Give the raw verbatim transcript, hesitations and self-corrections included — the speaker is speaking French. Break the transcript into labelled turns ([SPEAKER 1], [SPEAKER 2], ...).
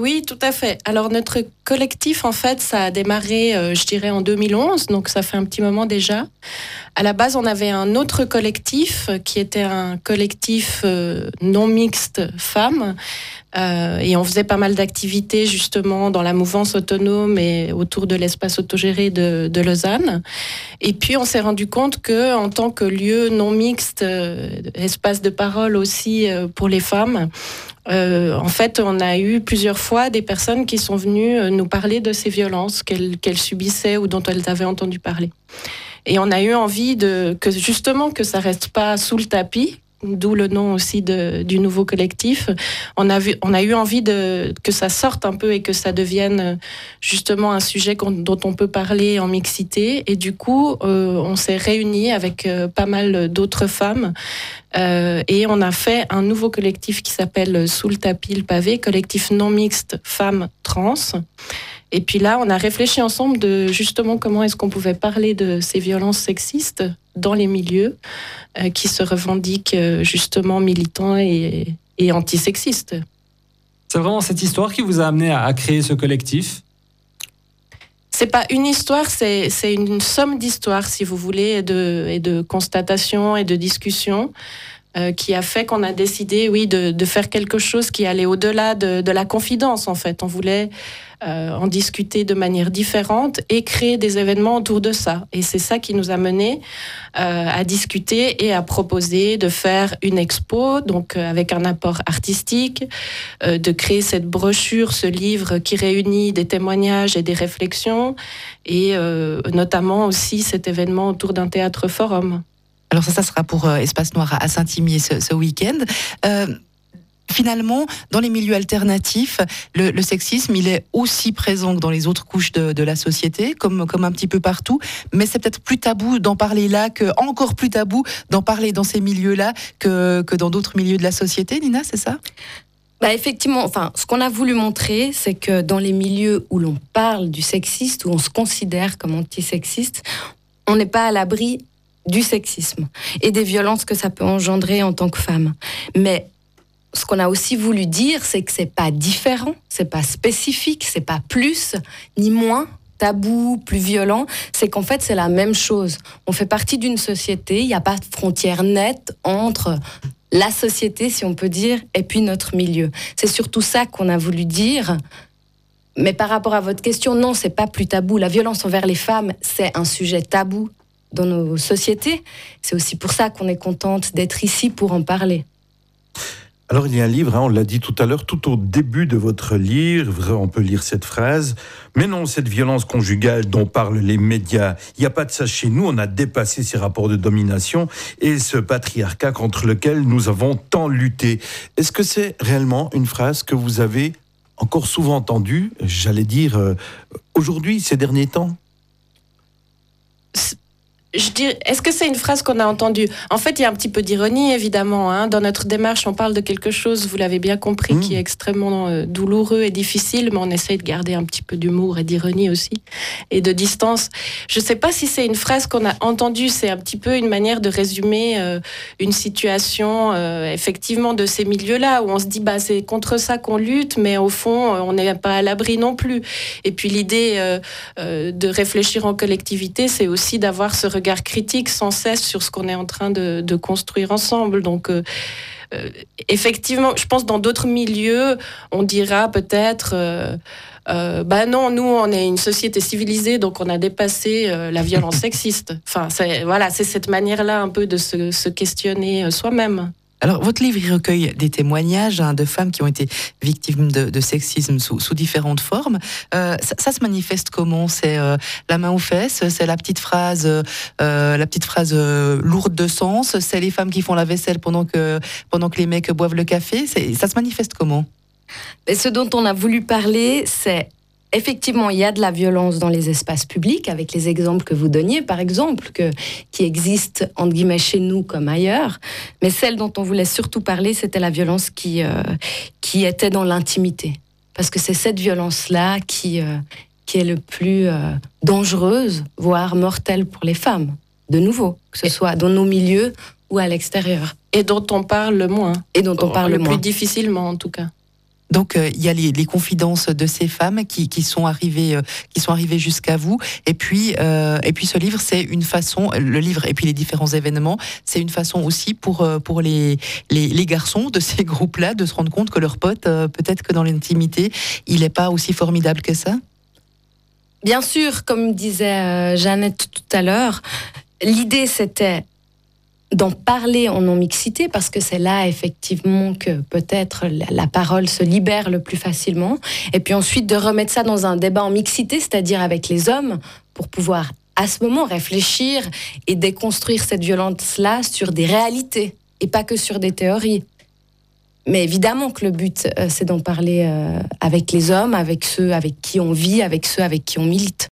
[SPEAKER 1] Oui, tout à fait. Alors, notre collectif, en fait, ça a démarré, euh, je dirais, en deux mille onze, donc ça fait un petit moment déjà. À la base, on avait un autre collectif qui était un collectif euh, non mixte femmes. Euh, et on faisait pas mal d'activités justement dans la mouvance autonome et autour de l'espace autogéré de, de Lausanne. Et puis on s'est rendu compte que en tant que lieu non mixte, euh, espace de parole aussi euh, pour les femmes, euh, en fait on a eu plusieurs fois des personnes qui sont venues nous parler de ces violences qu'elles, qu'elles subissaient ou dont elles avaient entendu parler. Et on a eu envie de que justement que ça reste pas sous le tapis. D'où le nom aussi de, du nouveau collectif. On a, vu, on a eu envie de, que ça sorte un peu et que ça devienne justement un sujet dont on peut parler en mixité. Et du coup, euh, on s'est réunis avec euh, pas mal d'autres femmes euh, et on a fait un nouveau collectif qui s'appelle Sous le tapis le pavé, collectif non mixte femmes trans. Et puis là, on a réfléchi ensemble de justement comment est-ce qu'on pouvait parler de ces violences sexistes dans les milieux euh, qui se revendiquent euh, justement militants et, et antisexistes.
[SPEAKER 2] C'est vraiment cette histoire qui vous a amené à, à créer ce collectif ?
[SPEAKER 1] C'est pas une histoire, c'est, c'est une somme d'histoires, si vous voulez, et de, et de constatations et de discussions. Euh, qui a fait qu'on a décidé, oui, de, de faire quelque chose qui allait au-delà de, de la confidence, en fait. On voulait euh, en discuter de manière différente et créer des événements autour de ça. Et c'est ça qui nous a menés euh, à discuter et à proposer de faire une expo, donc euh, avec un apport artistique, euh, de créer cette brochure, ce livre qui réunit des témoignages et des réflexions, et euh, notamment aussi cet événement autour d'un théâtre forum.
[SPEAKER 3] Alors ça, ça sera pour euh, Espace Noir à Saint-Imier ce, ce week-end. Euh, finalement, dans les milieux alternatifs, le, le sexisme, il est aussi présent que dans les autres couches de, de la société, comme, comme un petit peu partout. Mais c'est peut-être plus tabou d'en parler là, que, encore plus tabou d'en parler dans ces milieux-là que, que dans d'autres milieux de la société. Nina, c'est ça ?
[SPEAKER 4] Bah effectivement, enfin, ce qu'on a voulu montrer, c'est que dans les milieux où l'on parle du sexiste, où on se considère comme antisexiste, on n'est pas à l'abri du sexisme et des violences que ça peut engendrer en tant que femme. Mais ce qu'on a aussi voulu dire, c'est que c'est pas différent, c'est pas spécifique, c'est pas plus ni moins tabou, plus violent, c'est qu'en fait c'est la même chose. On fait partie d'une société, il n'y a pas de frontière nette entre la société, si on peut dire, et puis notre milieu. C'est surtout ça qu'on a voulu dire. Mais par rapport à votre question, non, c'est pas plus tabou. La violence envers les femmes, c'est un sujet tabou dans nos sociétés. C'est aussi pour ça qu'on est contente d'être ici pour en parler.
[SPEAKER 5] Alors il y a un livre, hein, on l'a dit tout à l'heure, tout au début de votre livre, on peut lire cette phrase. Mais non, cette violence conjugale dont parlent les médias, il n'y a pas de ça chez nous, on a dépassé ces rapports de domination et ce patriarcat contre lequel nous avons tant lutté. Est-ce que c'est réellement une phrase que vous avez encore souvent entendue, j'allais dire, euh, aujourd'hui, ces derniers temps ?
[SPEAKER 1] Je dirais, est-ce que c'est une phrase qu'on a entendue ? En fait, il y a un petit peu d'ironie, évidemment. Hein. Dans notre démarche, on parle de quelque chose, vous l'avez bien compris, mmh. qui est extrêmement euh, douloureux et difficile, mais on essaye de garder un petit peu d'humour et d'ironie aussi, et de distance. Je ne sais pas si c'est une phrase qu'on a entendue, c'est un petit peu une manière de résumer euh, une situation, euh, effectivement, de ces milieux-là, où on se dit, bah, c'est contre ça qu'on lutte, mais au fond, on n'est pas à l'abri non plus. Et puis l'idée euh, euh, de réfléchir en collectivité, c'est aussi d'avoir ce regard regard critique sans cesse sur ce qu'on est en train de, de construire ensemble. Donc, euh, euh, effectivement, je pense que dans d'autres milieux, on dira peut-être... Euh, Euh, bah non, nous on est une société civilisée, donc on a dépassé euh, la violence sexiste. Enfin, c'est, voilà, c'est cette manière-là un peu de se, se questionner euh, soi-même.
[SPEAKER 3] Alors, votre livre, il recueille des témoignages hein, de femmes qui ont été victimes de, de sexisme sous, sous différentes formes. Euh, ça, ça se manifeste comment ? C'est euh, la main aux fesses ? C'est la petite phrase, euh, la petite phrase euh, lourde de sens ? C'est les femmes qui font la vaisselle pendant que, pendant que les mecs boivent le café ? C'est, ça se manifeste comment ?
[SPEAKER 4] Et ce dont on a voulu parler, c'est effectivement, il y a de la violence dans les espaces publics, avec les exemples que vous donniez, par exemple, que, qui existent, entre guillemets, chez nous comme ailleurs. Mais celle dont on voulait surtout parler, c'était la violence qui, euh, qui était dans l'intimité. Parce que c'est cette violence-là qui, euh, qui est le plus euh, dangereuse, voire mortelle pour les femmes, de nouveau, que ce soit dans nos milieux ou à l'extérieur.
[SPEAKER 1] Et dont on parle le moins.
[SPEAKER 4] Et dont on parle
[SPEAKER 1] le
[SPEAKER 4] le moins.
[SPEAKER 1] Le plus difficilement, en tout cas.
[SPEAKER 3] Donc euh, il y a les, les confidences de ces femmes qui, qui sont arrivées, euh, qui sont arrivées jusqu'à vous. Et puis, euh, et puis ce livre, c'est une façon, le livre et puis les différents événements, c'est une façon aussi pour euh, pour les, les les garçons de ces groupes-là de se rendre compte que leur pote, euh, peut-être que dans l'intimité, il n'est pas aussi formidable que ça.
[SPEAKER 4] Bien sûr, comme disait euh, Jeannette tout à l'heure, l'idée c'était d'en parler en non-mixité, parce que c'est là, effectivement, que peut-être la, la parole se libère le plus facilement. Et puis ensuite, de remettre ça dans un débat en mixité, c'est-à-dire avec les hommes, pour pouvoir, à ce moment, réfléchir et déconstruire cette violence-là sur des réalités, et pas que sur des théories. Mais évidemment que le but, euh, c'est d'en parler euh, avec les hommes, avec ceux avec qui on vit, avec ceux avec qui on milite.